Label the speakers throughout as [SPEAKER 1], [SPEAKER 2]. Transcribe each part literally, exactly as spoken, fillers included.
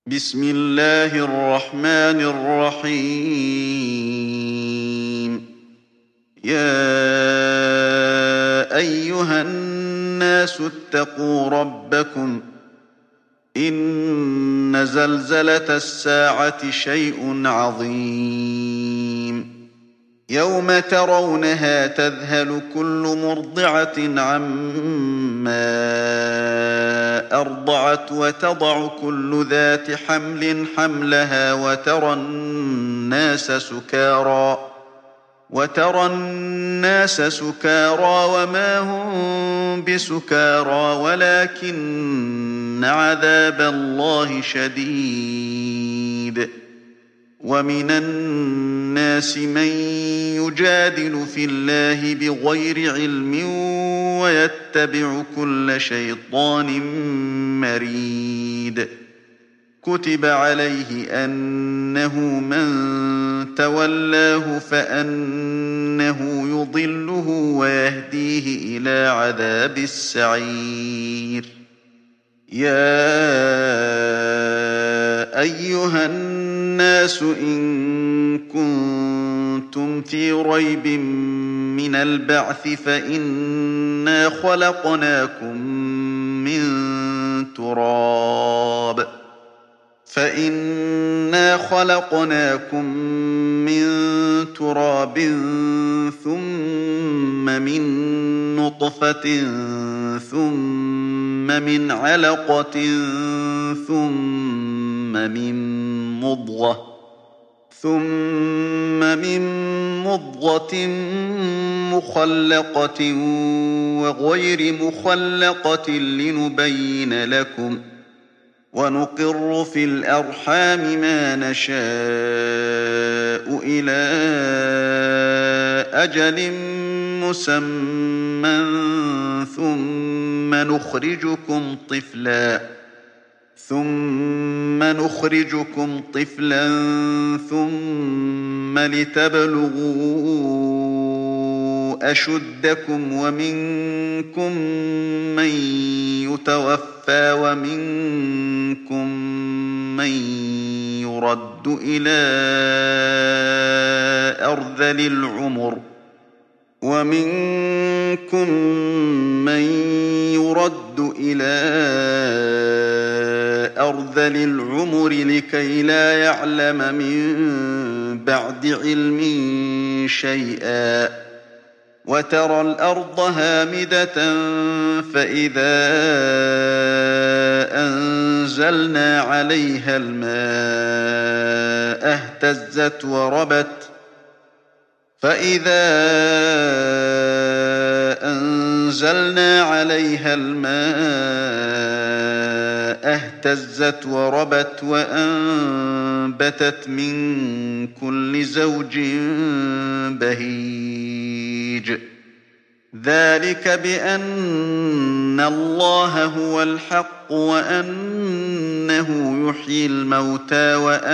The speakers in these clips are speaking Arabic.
[SPEAKER 1] بسم الله الرحمن الرحيم. يا أيها الناس اتقوا ربكم. إن زلزلة الساعة شيء عظيم. يوم ترونها تذهل كل مرضعة عما أرضعت وتضع كل ذات حمل حملها وترى الناس سكارى وترى الناس سكارى وما هم بسكارى ولكن عذاب الله شديد. ومن الناس من يجادل في الله بغير علم ويتبع كل شيطان مريد. كتب عليه أنه من تولاه فأنه يضله ويهديه إلى عذاب السعير. يا أيها الناس إن كنتم في ريب من البعث فإنا خلقناكم من تراب فإنا خلقناكم من تراب ثم من نطفة ثم من علقة ثم من مضغة ثم من مضغة مخلقة وغير مخلقة لنبين لكم. ونقر في الأرحام ما نشاء إلى أجل مسمى ثم نخرجكم طفلا ثم نخرجكم طفلا ثم لتبلغوا أشدكم ومنكم من يتوفى ومنكم من يرد إلى أرذل العمر ومنكم من يرد إلى أرذل العمر لكي لا يعلم من بعد علم شيئا. وترى الأرض هامدة فإذا أنزلنا عليها الماء اهتزت وربت فإذا أنزلنا عليها الماء اهتزت وربت وأنبتت من كل زوج بهيج. ذلك بأن الله هو الحق وأنه يحيي الموتى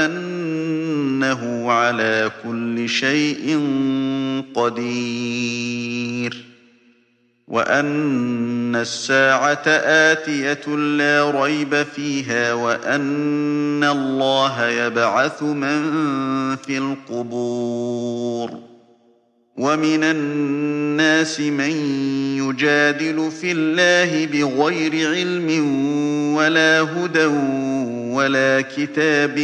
[SPEAKER 1] وأنه على كل شيء قدير. وأن الساعة آتية لا ريب فيها وأن الله يبعث من في القبور. ومن الناس من يجادل في الله بغير علم ولا هدى ولا كتاب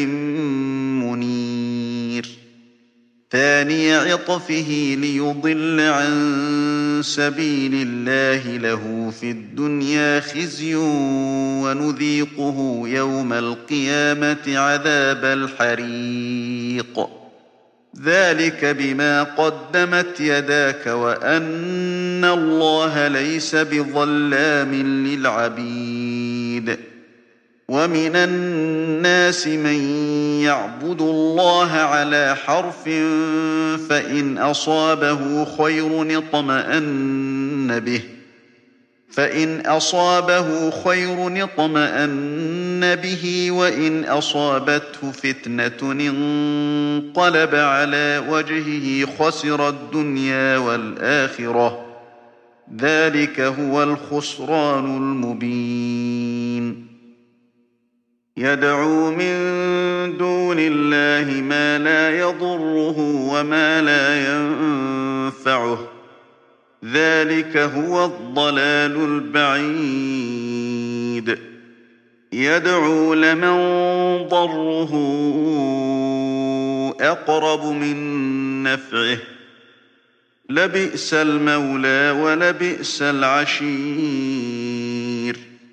[SPEAKER 1] منير. ثاني عطفه ليضل عن سبيل الله له في الدنيا خزي ونذيقه يوم القيامة عذاب الحريق. ذلك بما قدمت يداك وأن الله ليس بظلام للعبيد. ومن الناس من يعبد الله على حرف فإن أصابه خير اطمأن به فإن أصابه خير اطمأن به وإن أصابته فتنة انقلب على وجهه خسر الدنيا والآخرة. ذلك هو الخسران المبين. يدعو من دون الله ما لا يضره وما لا ينفعه ذلك هو الضلال البعيد يدعو لمن ضره أقرب من نفعه لبئس المولى ولبئس العشير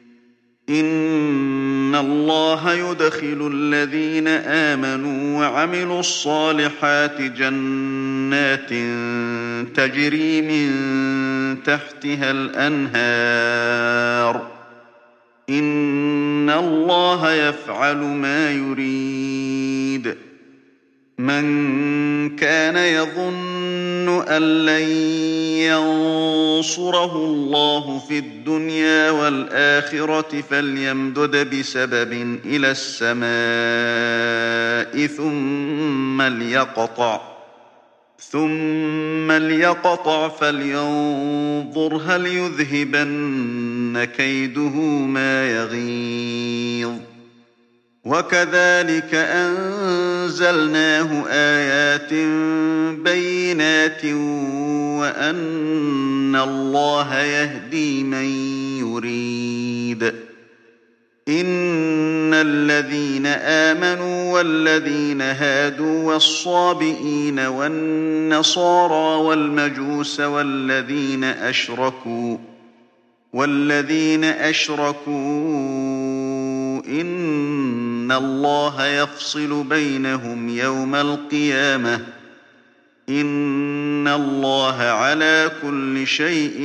[SPEAKER 1] إن الله يدخل الذين آمنوا وعملوا الصالحات جنات تجري من تحتها الأنهار إن الله يفعل ما يريد من كان يظن أن لن ينصره الله في الدنيا والآخرة فليمدد بسبب إلى السماء ثم ليقطع ثم ليقطع فلينظر هل يذهبن كيده ما يغيظ وكذلك أنزلناه آيات بينات وأن الله يهدي من يريد إن الذين آمنوا والذين هادوا والصابئين والنصارى والمجوس والذين أشركوا والذين أشركوا إن الله يفصل بينهم يوم القيامة إن الله على كل شيء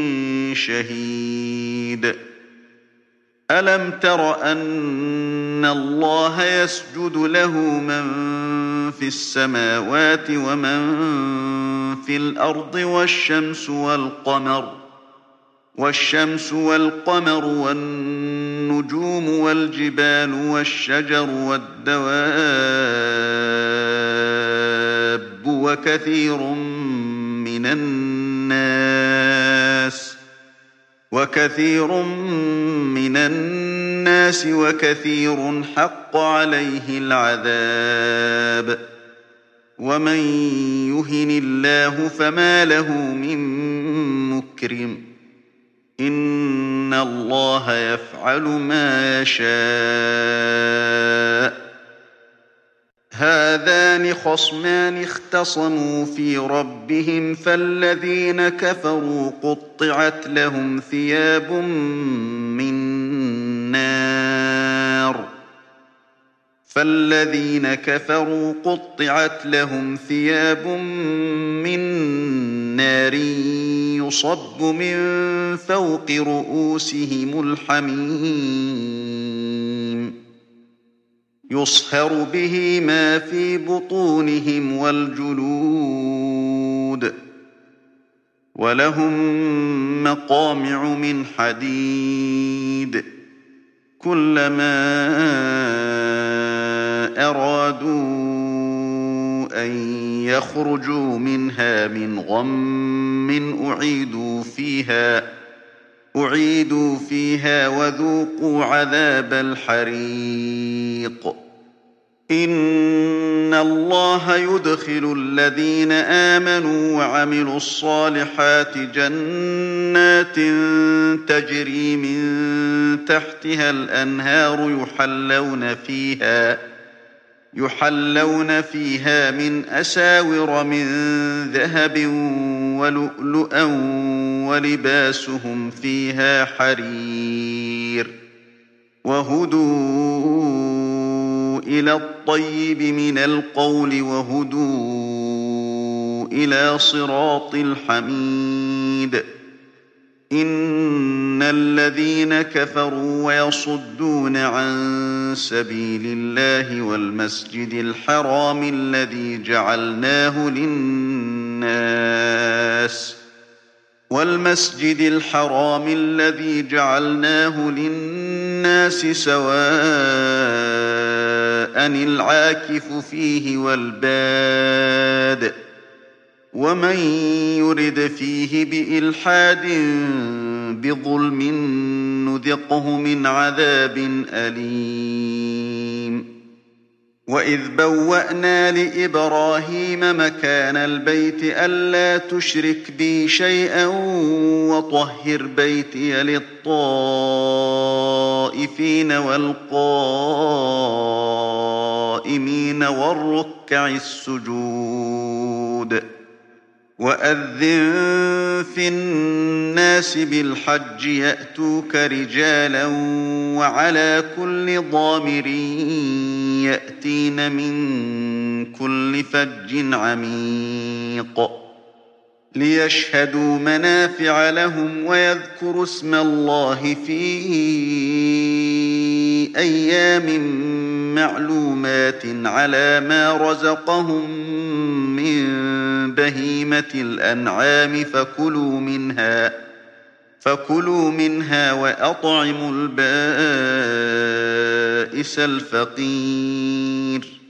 [SPEAKER 1] شهيد ألم تر أن الله يسجد له من في السماوات ومن في الأرض والشمس والقمر والشمس والقمر والنجوم والجبال والشجر والدواب وكثير من الناس وكثير من الناس وكثير حق عليه العذاب ومن يهن الله فما له من مكرم إن الله يفعل ما يشاء هذان خصمان اختصموا في ربهم فالذين كفروا قطعت لهم ثياب من نار فالذين كفروا قطعت لهم ثياب من نار يصب من فوق رؤوسهم الحميم يصهر به ما في بطونهم والجلود ولهم مقامع من حديد كلما أرادوا أن يخرجوا منها من غم أعيدوا فيها أعيدوا فيها وذوقوا عذاب الحريق إن الله يدخل الذين آمنوا وعملوا الصالحات جنات تجري من تحتها الأنهار يحلون فيها يحلون فيها من أساور من ذهب ولؤلؤا ولباسهم فيها حرير وهدوا إلى الطيب من القول وهدوا إلى صراط الحميد إن الذين كفروا ويصدون عن سبيل الله والمسجد الحرام الذي جعلناه للناس والمسجد الحرام الذي جعلناه للناس سواء العاكف فيه والباد ومن يرد فيه بإلحاد بظلم نذقه من عذاب أليم وإذ بوأنا لإبراهيم مكان البيت ألا تشرك بي شيئا وطهر بيتي للطائفين والقائمين والركع السجود وأذن في الناس بالحج يأتوك رجالا وعلى كل ضامر يأتين من كل فج عميق ليشهدوا منافع لهم ويذكروا اسم الله في أيام معلومات على ما رزقهم من بهيمة الأنعام فكلوا منها فكلوا منها وأطعموا البائس الفقير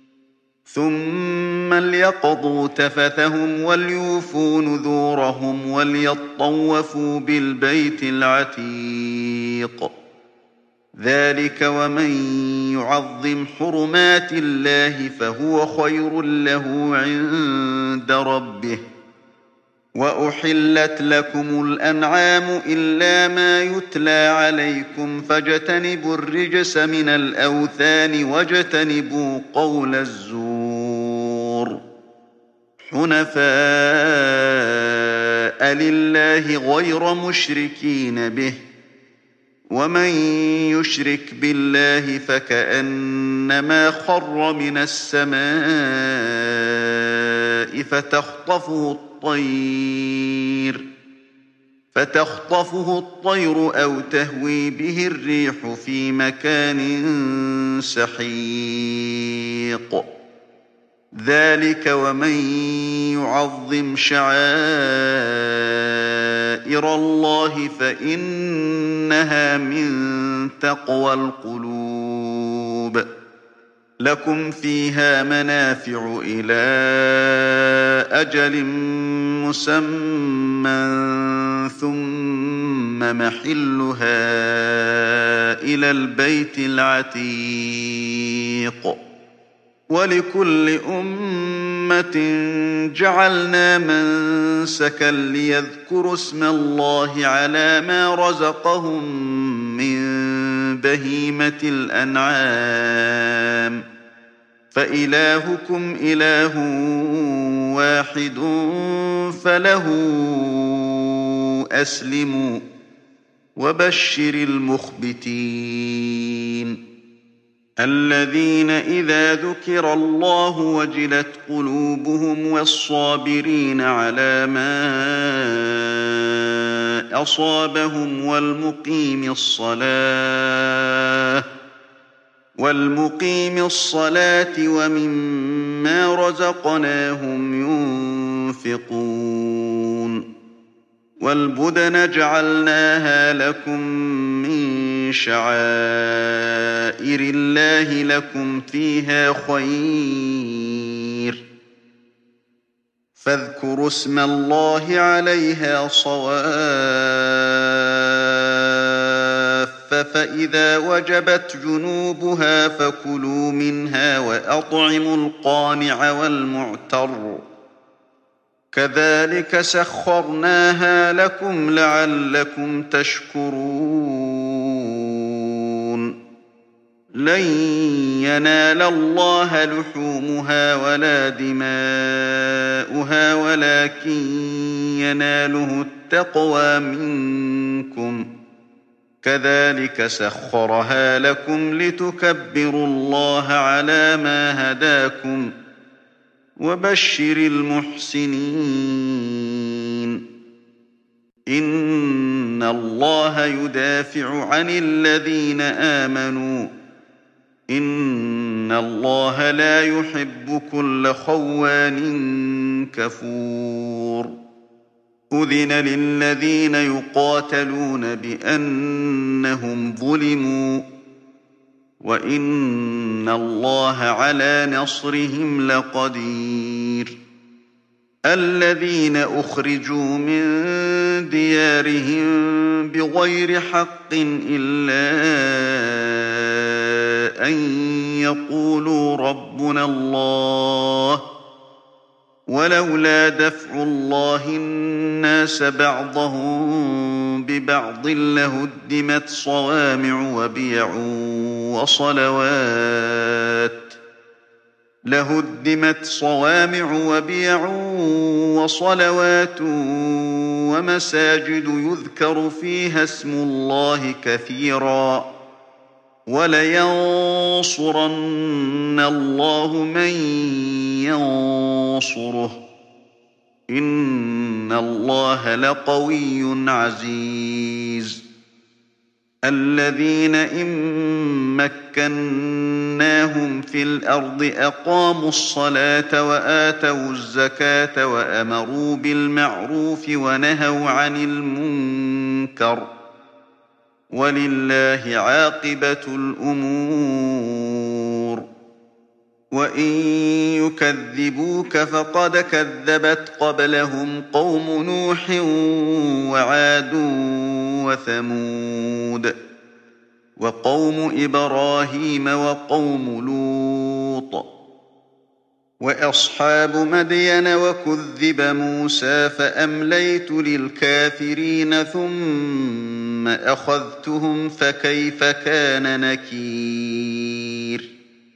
[SPEAKER 1] ثم ليقضوا تفثهم وليوفوا نذورهم وليطوفوا بالبيت العتيق ذلك ومن يعظم حرمات الله فهو خير له عند ربه وأحلت لكم الأنعام إلا ما يتلى عليكم فاجتنبوا الرجس من الأوثان واجتنبوا قول الزور حنفاء لله غير مشركين به ومن يشرك بالله فكأنما خر من السماء فتخطفه الطير فتخطفه الطير أو تهوي به الريح في مكان سحيق ذلك ومن يعظم شعائر الله فإنها من تقوى القلوب لكم فيها منافع إلى أجل مسمى ثم محلها إلى البيت العتيق ولكل أمة جعلنا منسكا ليذكروا اسم الله على ما رزقهم من بهيمة الأنعام فإلهكم إله واحد فله أسلموا وبشر المخبتين الذين إذا ذكر الله وجلت قلوبهم والصابرين على ما أصابهم والمقيم الصلاة والمقيم الصلاة ومما رزقناهم ينفقون والبدن جعلناها لكم من شعائر الله لكم فيها خير فاذكروا اسم الله عليها صواف فإذا وجبت جنوبها فكلوا منها وأطعموا القانع والمعتر كذلك سخرناها لكم لعلكم تشكرون لن ينال الله لحومها ولا دماؤها ولكن يناله التقوى منكم كذلك سخرها لكم لتكبروا الله على ما هداكم وبشر المحسنين إن الله يدافع عن الذين آمنوا إن الله لا يحب كل خوان كفور أذن للذين يقاتلون بأنهم ظلموا وإن الله على نصرهم لقدير الذين أخرجوا من ديارهم بغير حق إلا أن يقولوا ربنا الله ولولا دفع الله الناس بعضهم ببعض لهدمت صوامع وبيع وصلوات لهدمت صوامع وبيع وصلوات ومساجد يذكر فيها اسم الله كثيرا ولينصرن الله من ينصره إن الله لقوي عزيز الذين إن مكناهم في الأرض أقاموا الصلاة وآتوا الزكاة وأمروا بالمعروف ونهوا عن المنكر ولله عاقبة الأمور وإن يكذبوك فقد كذبت قبلهم قوم نوح وعاد وثمود وقوم إبراهيم وقوم لوط وأصحاب مدين وكذب موسى فأمليت للكافرين ثم أخذتهم فكيف كان نكير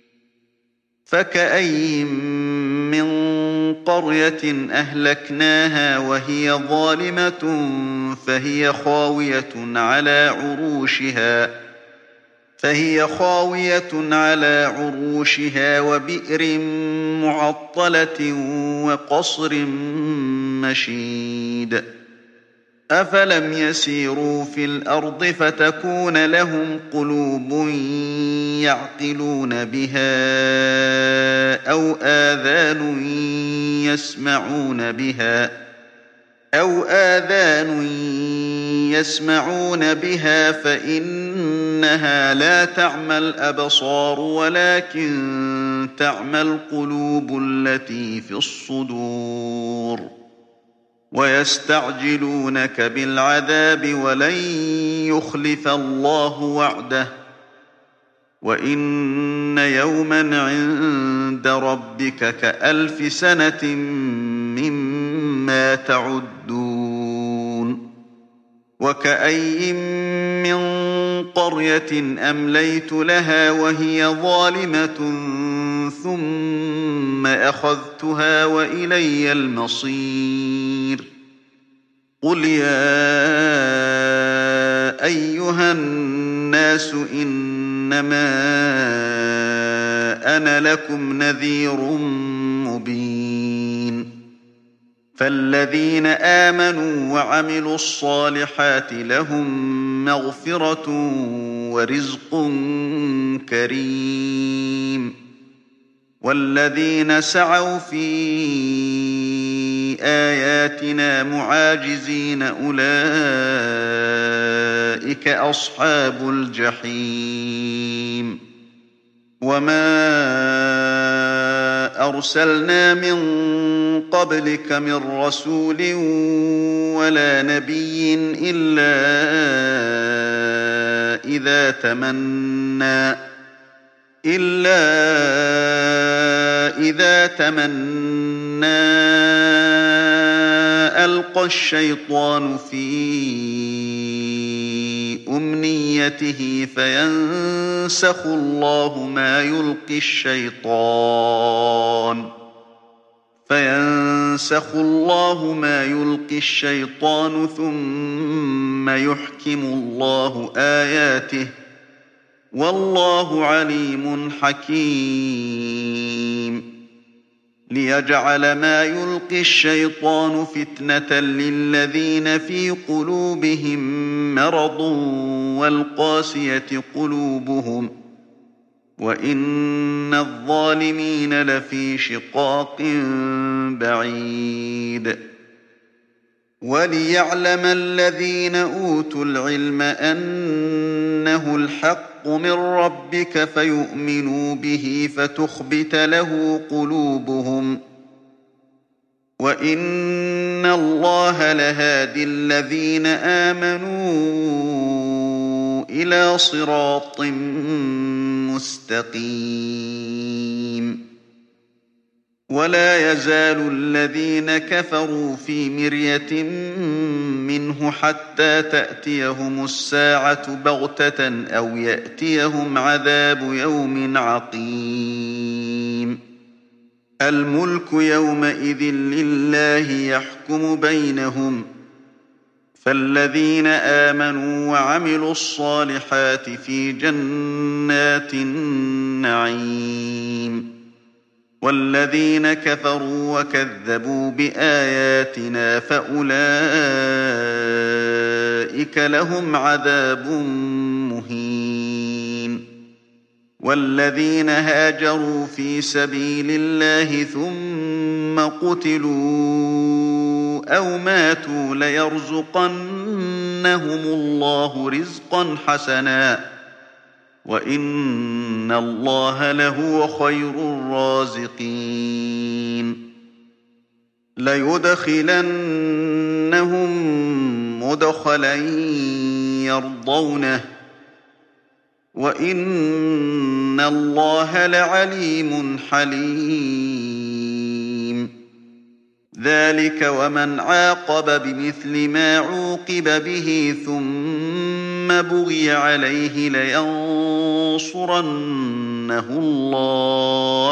[SPEAKER 1] فكأين من قرية أهلكناها وهي ظالمة فهي خاوية على عروشها فهي خاوية على عروشها وبئر معطلة وقصر مشيد أفلم يسيروا في الأرض فتكون لهم قلوب يعقلون بها أو آذان يسمعون بها أو آذان يسمعون بها فإنها لا تعمى الأبصار ولكن تعمى القلوب التي في الصدور ويستعجلونك بالعذاب ولن يخلف الله وعده وإن يوما عند ربك كألف سنة مما تعدون وكأين من قرية أمليت لها وهي ظالمة ثم أخذتها وإلي المصير قل يا أيها الناس إنما أنا لكم نذير مبين فالذين آمنوا وعملوا الصالحات لهم مغفرة ورزق كريم والذين سعوا في آياتنا معاجزين أولئك أصحاب الجحيم وما أرسلنا من قبلك من رسول ولا نبي إلا إذا تمنى إلا إذا تمنى ألقى الشيطان في أمنيته فينسخ الله ما يلقي الشيطان فينسخ الله ما يلقي الشيطان ثم يحكم الله آياته والله عليم حكيم ليجعل ما يلقي الشيطان فتنة للذين في قلوبهم مرض والقاسية قلوبهم وإن الظالمين لفي شقاق بعيد وليعلم الذين أوتوا العلم أنه الحق من ربك فيؤمنوا به فتخبت له قلوبهم وَإِنَّ اللَّهَ لَهَادٍ الَّذِينَ آمَنُوا إِلَىٰ صِرَاطٍ مُّسْتَقِيمٍ وَلَا يَزَالُ الَّذِينَ كَفَرُوا فِي مِرْيَةٍ مِّنْهُ حَتَّىٰ تَأْتِيَهُمُ السَّاعَةُ بَغْتَةً أَوْ يَأْتِيَهُمْ عَذَابُ يَوْمٍ عَقِيمٍ الْمُلْكُ يَوْمَئِذٍ لِّلَّهِ يَحْكُمُ بَيْنَهُمْ ۚ فَالَّذِينَ آمَنُوا وَعَمِلُوا الصَّالِحَاتِ فِي جَنَّاتِ النَّعِيمِ وَالَّذِينَ كَفَرُوا وَكَذَّبُوا بِآيَاتِنَا فَأُولَٰئِكَ لَهُمْ عَذَابٌ مُّهِينٌ وَالَّذِينَ هَاجَرُوا فِي سَبِيلِ اللَّهِ ثُمَّ قُتِلُوا أَوْ مَاتُوا لَيَرْزُقَنَّهُمُ اللَّهُ رِزْقًا حَسَنًا ۚ وَإِنَّ اللَّهَ لَهُوَ خَيْرُ الرَّازِقِينَ لَيُدْخِلَنَّهُم مُّدْخَلًا يَرْضَوْنَهُ ۗ وَإِنَّ اللَّهَ لَعَلِيمٌ حَلِيمٌ ذَٰلِكَ وَمَنْ عَاقَبَ بِمِثْلِ مَا عُوقِبَ بِهِ ثُمَّ بُغِيَ عَلَيْهِ لَيَنصُرَنَّهُ اللَّهُ ۗ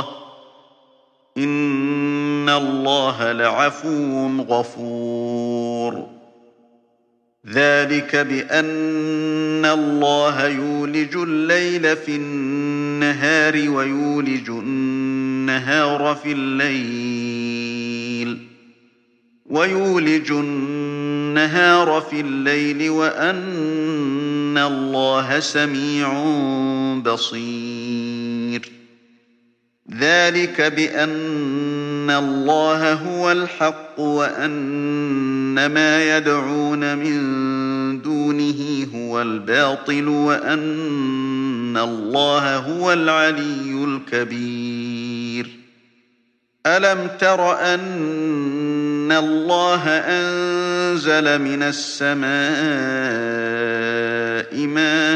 [SPEAKER 1] إِنَّ اللَّهَ لَعَفُوٌّ غَفُورٌ ذَٰلِكَ بِأَنَّ اللَّهَ يُولِجُ اللَّيْلَ فِي النَّهَارِ وَيُولِجُ النَّهَارَ فِي اللَّيْلِ وَيُولِجُ النَّهَارَ فِي اللَّيْلِ وَأَنَّ اللَّهَ سَمِيعٌ بَصِيرٌ ذَٰلِكَ بِأَنَّ اللَّهَ هُوَ الْحَقُّ وَأَنَّ مَا يَدْعُونَ مِن دُونِهِ هُوَ الْبَاطِلُ وَأَنَّ اللَّهَ هُوَ الْعَلِيُّ الْكَبِيرُ أَلَمْ تَرَ أَنَّ اللَّهَ أَنزَلَ مِنَ السَّمَاءِ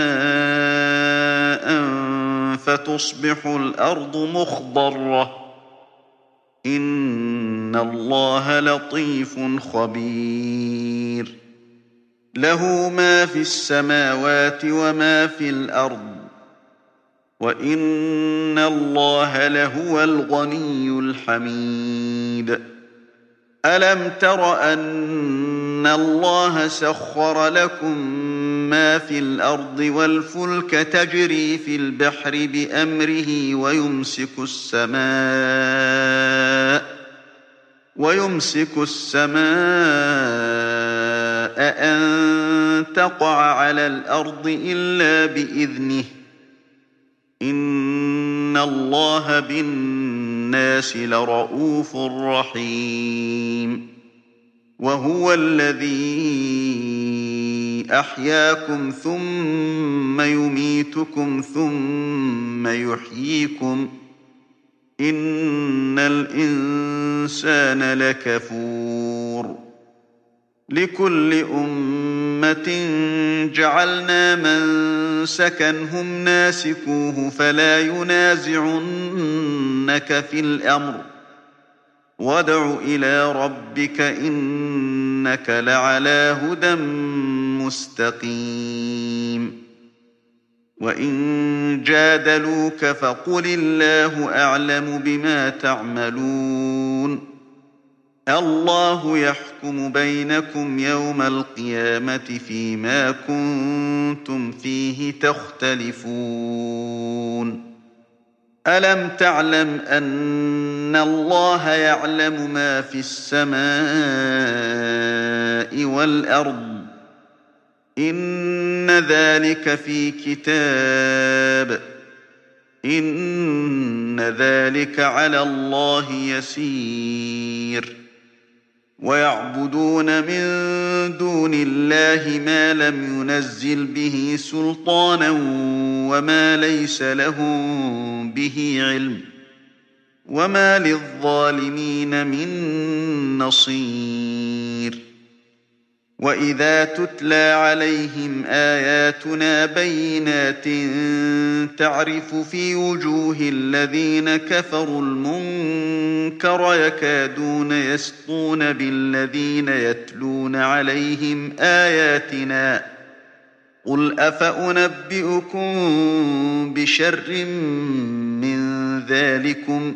[SPEAKER 1] مَاءً فَتُصْبِحُ الْأَرْضُ مُخْضَرَّةً ۗ إِنَّ اللَّهَ لَطِيفٌ خَبِيرٌ لَّهُ مَا فِي السَّمَاوَاتِ وَمَا فِي الْأَرْضِ ۗ وَإِنَّ اللَّهَ لَهُوَ الْغَنِيُّ الْحَمِيدُ أَلَمْ تَرَ أَنَّ اللَّهَ سَخَّرَ لَكُم مَّا فِي الْأَرْضِ وَالْفُلْكَ تَجْرِي فِي الْبَحْرِ بِأَمْرِهِ وَيُمْسِكُ السَّمَاءَ وَيُمْسِكُ السَّمَاءَ أَن تَقَعَ عَلَى الْأَرْضِ إِلَّا بِإِذْنِهِ ۗ إِنَّ اللَّهَ بِالنَّاسِ لَرَءُوفٌ رَّحِيمٌ وَهُوَ الَّذِي أَحْيَاكُمْ ثُمَّ يُمِيتُكُمْ ثُمَّ يُحْيِيكُمْ ۗ إِنَّ الْإِنسَانَ لَكَفُورٌ لِكُلِّ أُمَّةٍ جَعَلْنَا مَنسَكًا هُمْ نَاسِكُوهُ فَلَا يُنَازِعُنَّكَ فِي الْأَمْرِ ۚ وَادْعُ إِلَىٰ رَبِّكَ إِنَّكَ لَعَلَىٰ هُدًى مُّسْتَقِيمٍ وَإِن جَادَلُوكَ فَقُلِ اللَّهُ أَعْلَمُ بِمَا تَعْمَلُونَ اللَّهُ يَحْكُمُ بَيْنَكُمْ يَوْمَ الْقِيَامَةِ فِيمَا كُنتُمْ فِيهِ تَخْتَلِفُونَ أَلَمْ تَعْلَمْ أَنَّ اللَّهَ يَعْلَمُ مَا فِي السَّمَاءِ وَالْأَرْضِ ۗ إِنَّ ذَٰلِكَ فِي كِتَابٍ ۚ إِنَّ ذَٰلِكَ عَلَى اللَّهِ يَسِيرٌ وَيَعْبُدُونَ مِن دُونِ اللَّهِ مَا لَمْ يُنَزِّلْ بِهِ سُلْطَانًا وَمَا لَيْسَ لَهُم بِهِ عِلْمٌ ۗ وما للظالمين من نصير وإذا تتلى عليهم آياتنا بينات تعرف في وجوه الذين كفروا المنكر يكادون يسطون بالذين يتلون عليهم آياتنا قل أفأنبئكم بشر من ذلكم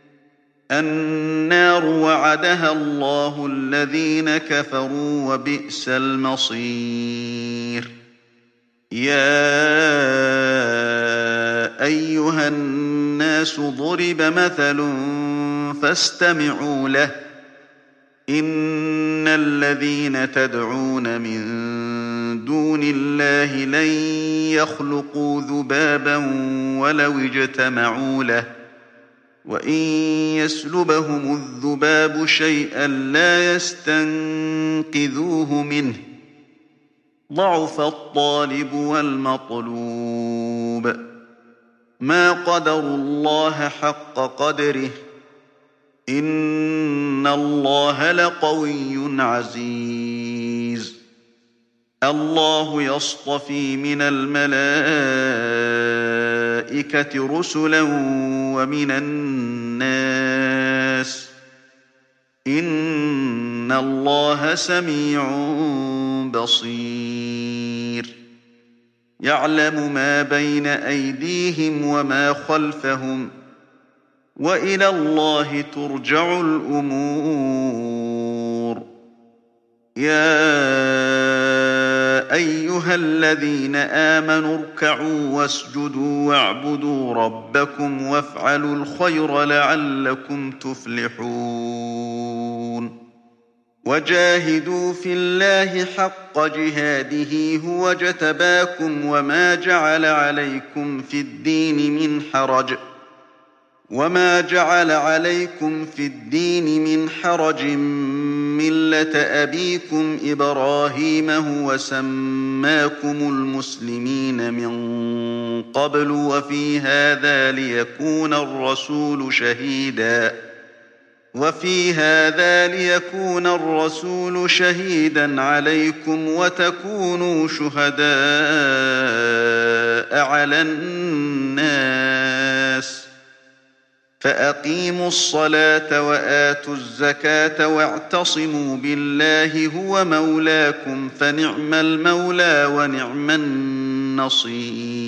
[SPEAKER 1] النار وعدها الله الذين كفروا وبئس المصير يا أيها الناس ضرب مثل فاستمعوا له إن الذين تدعون من دون الله لن يخلقوا ذبابا ولو اجتمعوا له وإن يسلبهم الذباب شيئا لا يستنقذوه منه ضعف الطالب والمطلوب ما قدروا الله حق قدره إن الله لقوي عزيز الله يصطفي من الملائكة رسلا ومن الناس إن الله سميع بصير يعلم ما بين أيديهم وما خلفهم وإلى الله ترجع الأمور يا أيها الذين آمنوا اركعوا واسجدوا واعبدوا ربكم وافعلوا الخير لعلكم تفلحون وجاهدوا في الله حق جهاده هو اجتباكم وما جعل عليكم في الدين من حرج وما جعل عليكم في الدين من حرج ملة أبيكم إبراهيم هو سماكم المسلمين من قبل وفي هذا ليكون الرسول شهيدا وفي هذا ليكون الرسول شهيدا عليكم وتكونوا شهداء على الناس فأقيموا الصلاة وآتوا الزكاة واعتصموا بالله هو مولاكم فنعم المولى ونعم النصير